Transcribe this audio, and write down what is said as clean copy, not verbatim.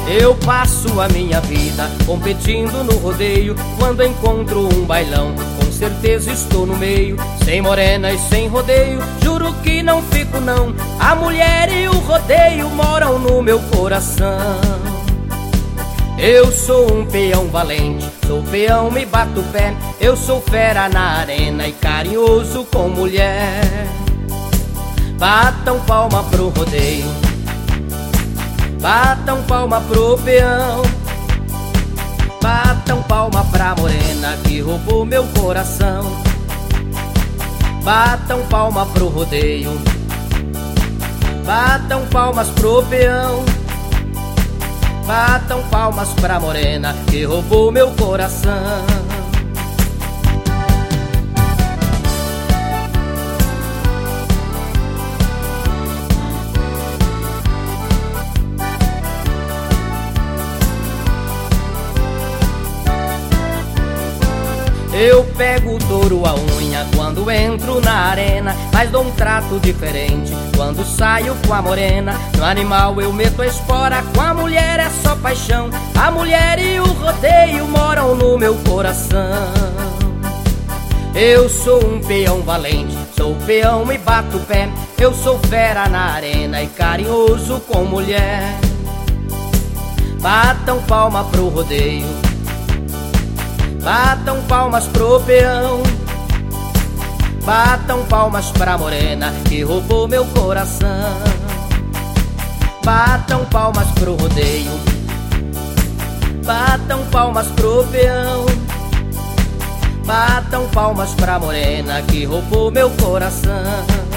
Eu passo a minha vida competindo no rodeio. Quando encontro um bailão, com certeza estou no meio. Sem morena e sem rodeio, juro que não fico não. A mulher e o rodeio moram no meu coração. Eu sou um peão valente, sou peão e bato pé. Eu sou fera na arena e carinhoso com mulher. Batam palma pro rodeio, batam palma pro peão, batam palma pra morena que roubou meu coração. Batam palma pro rodeio, batam palmas pro peão, batam palmas pra morena que roubou meu coração. Eu pego o touro a unha quando entro na arena, mas dou um trato diferente quando saio com a morena. No animal eu meto a espora, com a mulher é só paixão. A mulher e o rodeio moram no meu coração. Eu sou um peão valente, sou peão e bato pé. Eu sou fera na arena e carinhoso com mulher. Batam palma pro rodeio, batam palmas pro peão, batam palmas pra morena que roubou meu coração. Batam palmas pro rodeio, batam palmas pro peão, batam palmas pra morena que roubou meu coração.